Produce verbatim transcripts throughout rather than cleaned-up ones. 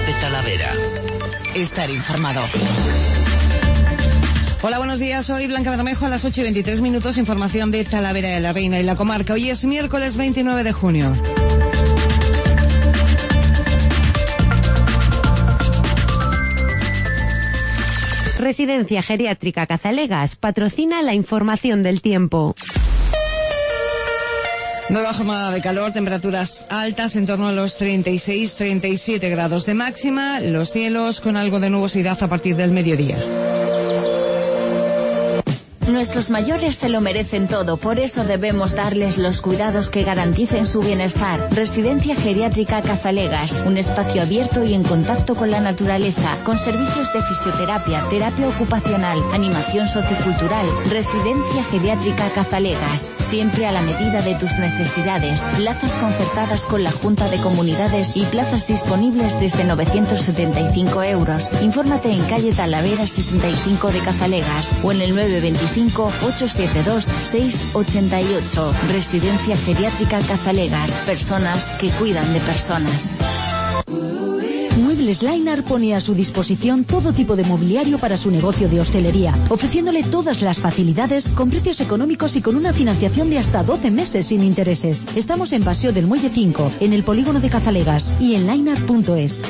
de Talavera. Estar informado. Hola, buenos días. Soy Blanca Bermejo. A las ocho y veintitrés minutos, información de Talavera de la Reina y la comarca. Hoy es miércoles veintinueve de junio. Residencia Geriátrica Cazalegas patrocina la información del tiempo. Nueva jornada de calor, temperaturas altas en torno a los treinta y seis, treinta y siete grados de máxima, los cielos con algo de nubosidad a partir del mediodía. Nuestros mayores se lo merecen todo, por eso debemos darles los cuidados que garanticen su bienestar. Residencia Geriátrica Cazalegas, un espacio abierto y en contacto con la naturaleza, con servicios de fisioterapia, terapia ocupacional, animación sociocultural. Residencia Geriátrica Cazalegas, siempre a la medida de tus necesidades. Plazas concertadas con la Junta de Comunidades y plazas disponibles desde novecientos setenta y cinco euros. Infórmate en calle Talavera sesenta y cinco de Cazalegas o en el nueve veinticinco, ocho siete dos, seis ocho ocho. Residencia Geriátrica Cazalegas. Personas que cuidan de personas. Muebles Lainar pone a su disposición todo tipo de mobiliario para su negocio de hostelería, ofreciéndole todas las facilidades con precios económicos y con una financiación de hasta doce meses sin intereses. Estamos en Paseo del Muelle cinco, en el polígono de Cazalegas y en lainar punto es.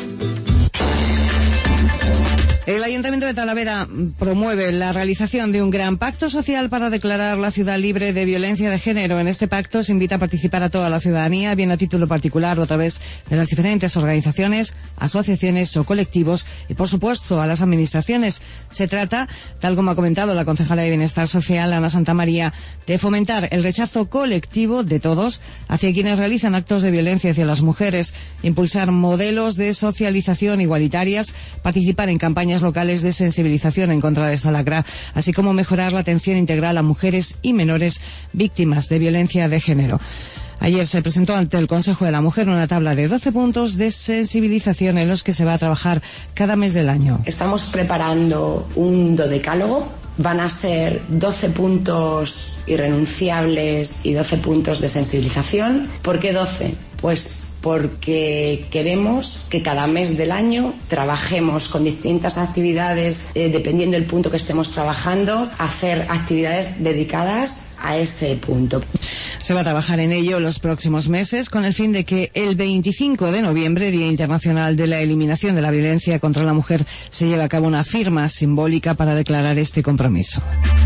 El Ayuntamiento de Talavera promueve la realización de un gran pacto social para declarar la ciudad libre de violencia de género. En este pacto se invita a participar a toda la ciudadanía, bien a título particular o a través de las diferentes organizaciones, asociaciones o colectivos y, por supuesto, a las administraciones. Se trata, tal como ha comentado la concejala de Bienestar Social, Ana Santamaría, de fomentar el rechazo colectivo de todos hacia quienes realizan actos de violencia hacia las mujeres, impulsar modelos de socialización igualitarias, participar en campañas locales de sensibilización en contra de esta lacra, así como mejorar la atención integral a mujeres y menores víctimas de violencia de género. Ayer se presentó ante el Consejo de la Mujer una tabla de doce puntos de sensibilización en los que se va a trabajar cada mes del año. Estamos preparando un dodecálogo. Van a ser doce puntos irrenunciables y doce puntos de sensibilización. ¿Por qué doce? Pues porque queremos que cada mes del año trabajemos con distintas actividades, eh, dependiendo del punto que estemos trabajando, hacer actividades dedicadas a ese punto. Se va a trabajar en ello los próximos meses con el fin de que el veinticinco de noviembre, Día Internacional de la Eliminación de la Violencia contra la Mujer, se lleve a cabo una firma simbólica para declarar este compromiso.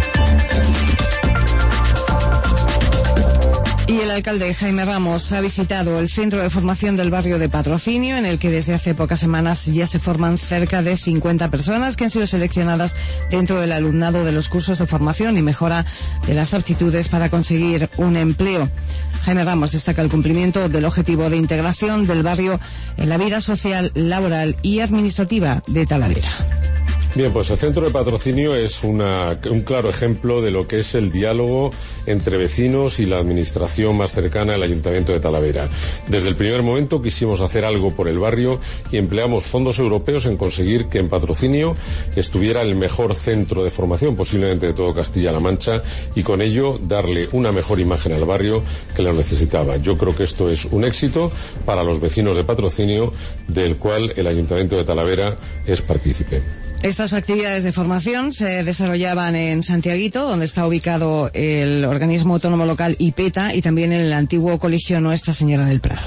Y el alcalde Jaime Ramos ha visitado el centro de formación del barrio de Patrocinio, en el que desde hace pocas semanas ya se forman cerca de cincuenta personas que han sido seleccionadas dentro del alumnado de los cursos de formación y mejora de las aptitudes para conseguir un empleo. Jaime Ramos destaca el cumplimiento del objetivo de integración del barrio en la vida social, laboral y administrativa de Talavera. Bien, pues el centro de Patrocinio es una, un claro ejemplo de lo que es el diálogo entre vecinos y la administración más cercana al Ayuntamiento de Talavera. Desde el primer momento quisimos hacer algo por el barrio y empleamos fondos europeos en conseguir que en Patrocinio estuviera el mejor centro de formación posiblemente de todo Castilla-La Mancha y con ello darle una mejor imagen al barrio que lo necesitaba. Yo creo que esto es un éxito para los vecinos de Patrocinio, del cual el Ayuntamiento de Talavera es partícipe. Estas actividades de formación se desarrollaban en Santiaguito, donde está ubicado el organismo autónomo local IPETA, y también en el antiguo colegio Nuestra Señora del Prado.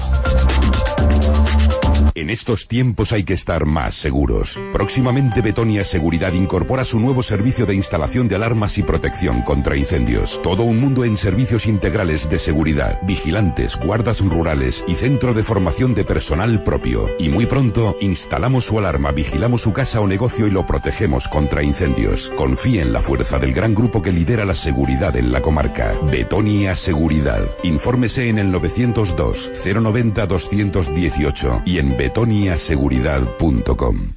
En estos tiempos hay que estar más seguros. Próximamente Betonia Seguridad incorpora su nuevo servicio de instalación de alarmas y protección contra incendios. Todo un mundo en servicios integrales de seguridad, vigilantes, guardas rurales y centro de formación de personal propio. Y muy pronto instalamos su alarma, vigilamos su casa o negocio y lo protegemos contra incendios. Confíe en la fuerza del gran grupo que lidera la seguridad en la comarca. Betonia Seguridad. Infórmese en el novecientos dos, cero noventa, doscientos dieciocho y en betonia seguridad punto com.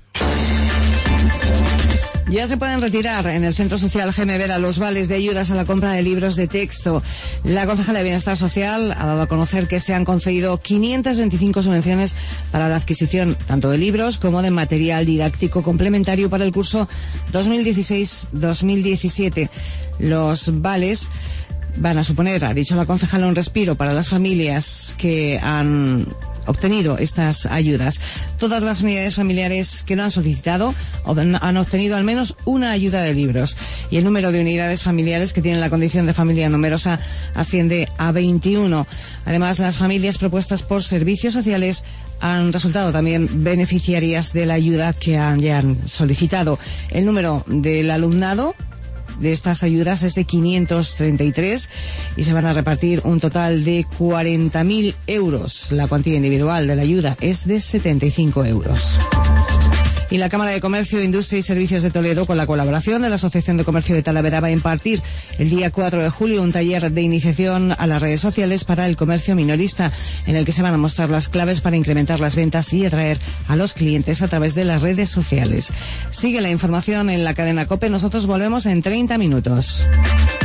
Ya se pueden retirar en el Centro Social Jaime Vera los vales de ayudas a la compra de libros de texto. La concejala de Bienestar Social ha dado a conocer que se han concedido quinientas veinticinco subvenciones para la adquisición tanto de libros como de material didáctico complementario para el curso dos mil dieciséis dos mil diecisiete. Los vales van a suponer, ha dicho la concejala, un respiro para las familias que han obtenido estas ayudas. Todas las unidades familiares que no han solicitado han obtenido al menos una ayuda de libros, y el número de unidades familiares que tienen la condición de familia numerosa asciende a veintiuno. Además, las familias propuestas por servicios sociales han resultado también beneficiarias de la ayuda que han, ya han solicitado. El número del alumnado de estas ayudas es de quinientos treinta y tres y se van a repartir un total de cuarenta mil euros. La cuantía individual de la ayuda es de setenta y cinco euros. Y la Cámara de Comercio, Industria y Servicios de Toledo, con la colaboración de la Asociación de Comercio de Talavera, va a impartir el día cuatro de julio un taller de iniciación a las redes sociales para el comercio minorista, en el que se van a mostrar las claves para incrementar las ventas y atraer a los clientes a través de las redes sociales. Sigue la información en la cadena COPE. Nosotros volvemos en treinta minutos.